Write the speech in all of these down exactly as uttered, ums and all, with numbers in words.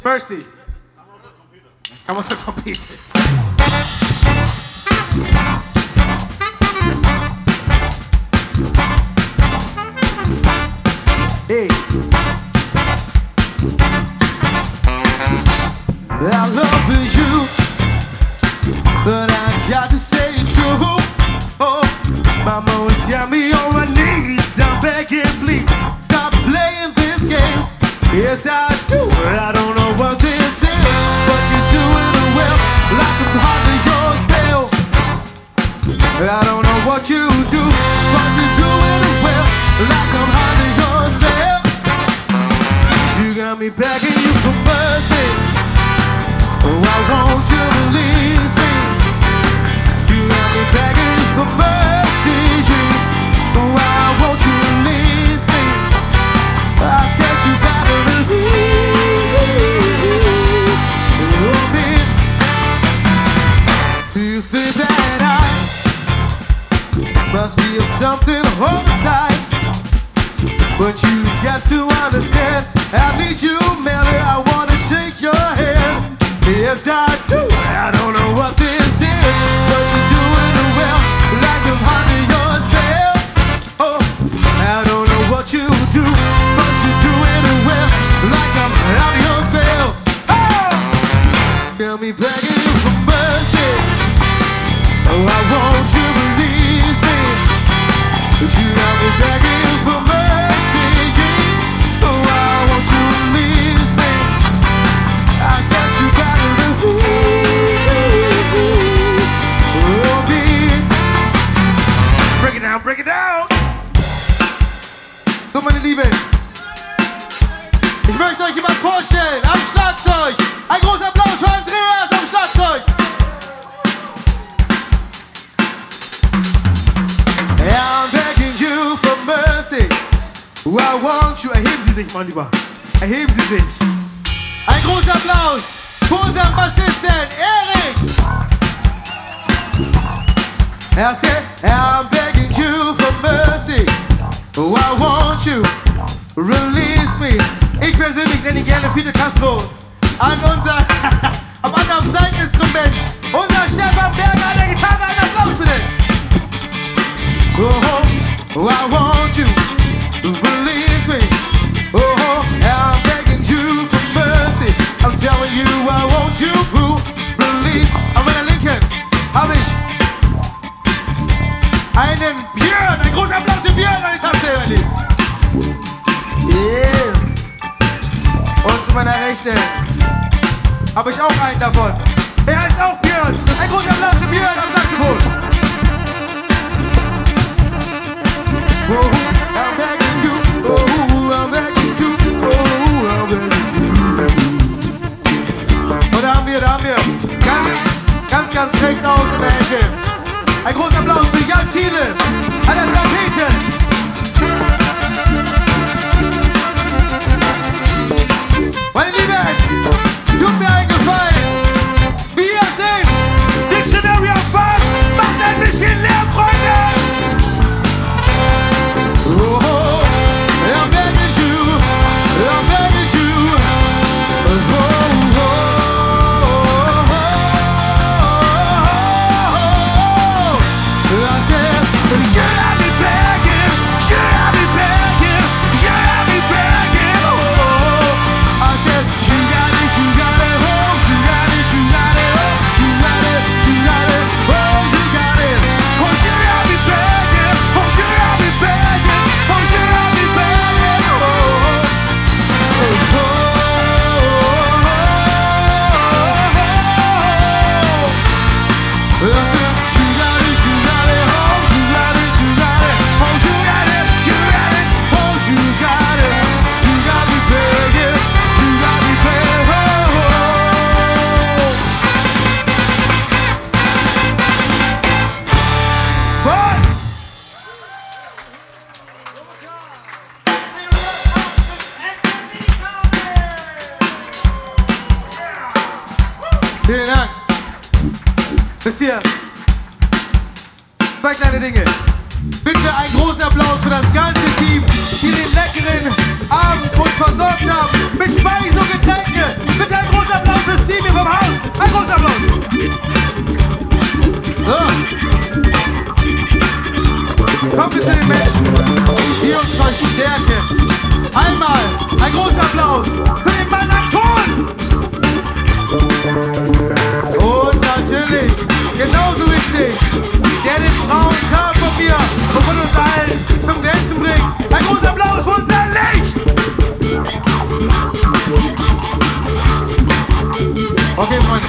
Mercy. I want to compete. Hey. I love you, but I got to say it true. Oh, mama always got me on my knees. I'm begging, please stop playing these games. Yes, I do. I don't know what this is, but you're doing it well, like I'm under your spell. I don't know what you do, but you're doing it well, like I'm under your spell. You got me begging you for mercy. Oh, I want you to release me. You got me begging you for mercy. Oh, I want you to release me. I said you gotta release me. Do you think that I must be of something on the side? But you got to understand, I need you, Melly. I wanna take your hand. Yes, I do. I don't know what this is, but you're doing it well, like I'm under your spell. Oh, I don't know what you do, but you're doing it well, like I'm under your spell. Oh, got me begging you for mercy. Oh, I want you to release me. But you got me begging you for mercy. Oh, I want you to release me. I said you gotta release me. Break it down, break it down. So, meine Lieben, ich möchte euch jemand vorstellen am Schlagzeug. Ein großer Applaus für Andreas am Schlagzeug. I'm begging you for mercy. Oh, I want you. Erheben Sie sich, mein Lieber. Erheben Sie sich. Ein großer Applaus für unseren Bassisten Erik. I said, I'm begging you for mercy. Oh, I want you. Release me. Ich persönlich nenne ihn gerne Fidel Castro. An unser, am anderen Seiteninstrument, unser Stefan Berger an der Gitarre. Einen Applaus bitte. Oh, oh, I want you to release me. Oh, I'm begging you for mercy. I'm telling you, I want you to release. An meiner Linken habe ich einen Björn. Ein großer Applaus für Björn an die Taste, mein Lieben. Yes. Und zu meiner Rechten habe ich auch einen davon. Er heißt auch Björn. Ein großer Applaus für Björn am Saxophon. Oh, I'm begging you, oh, I'm begging you, oh, I'm begging you. Und da haben wir, da haben wir, ganz, ganz, ganz rechts aus in der Ecke. Ein großer Applaus für Jan Thiele an der Trompete. Meine Lieben, tut mir einen Gefallen. Wie ihr seht, Dictionary of Fun, macht ein bisschen Lärm, Freunde. Oh, I'm begging you, I'm begging you. Oh, oh, oh, oh. I said, should I be begging? Should I be begging? Should I be begging? Oh, I said, you got it, you got it, oh, you got it, you got it, oh, you got it, you got it, oh, you got it. Oh, should I be begging? Oh, should I be begging? Oh, should I be begging? Oh, oh, oh, oh. I said, you got it, you got it, oh, you got it, you got it, oh, you got it, you got it, oh, you got it. You got me begging, you got me begging, oh, oh. What? Vielen Dank. Wisst ihr, zwei kleine Dinge. Bitte einen großen Applaus für das ganze Team, die den leckeren Abend uns versorgt haben mit Speisen und Getränke. Bitte einen großen Applaus fürs Team hier vom Haus. Ein großer Applaus. So. Kommen wir zu den Menschen, die uns verstärken. Einmal ein großer Applaus für den Mann am Ton. Und natürlich, genauso wichtig, der den braunen Tag von mir und von uns allen zum Glänzen bringt. Ein großer Applaus für unser Licht! Okay, Freunde.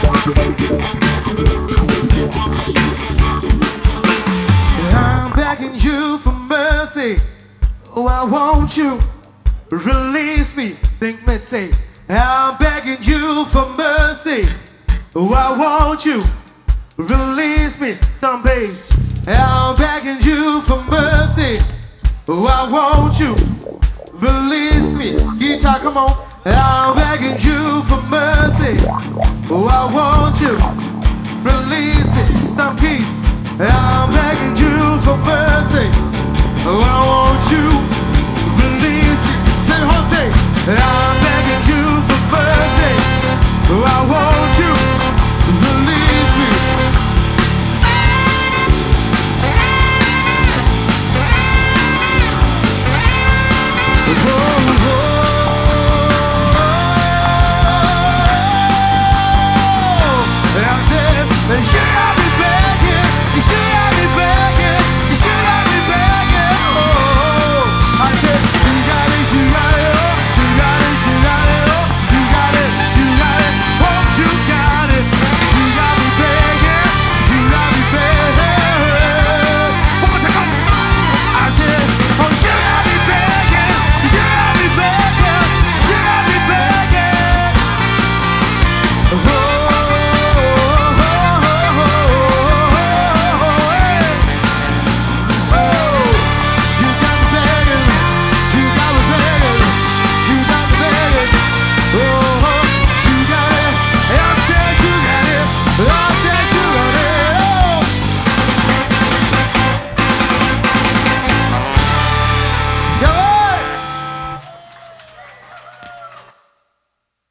I'm begging you for mercy. Oh, I want you. Release me. Sing mit, say. I'm begging you for mercy. Oh, I want you. Release me. Some bass. I'm begging you for mercy. Oh, I want you. Release me. Guitar, come on. I'm begging you for mercy. Oh, I want you. Release me. Some peace. I'm begging you for mercy. Oh, I want you. Release me. Then Jose. I'm begging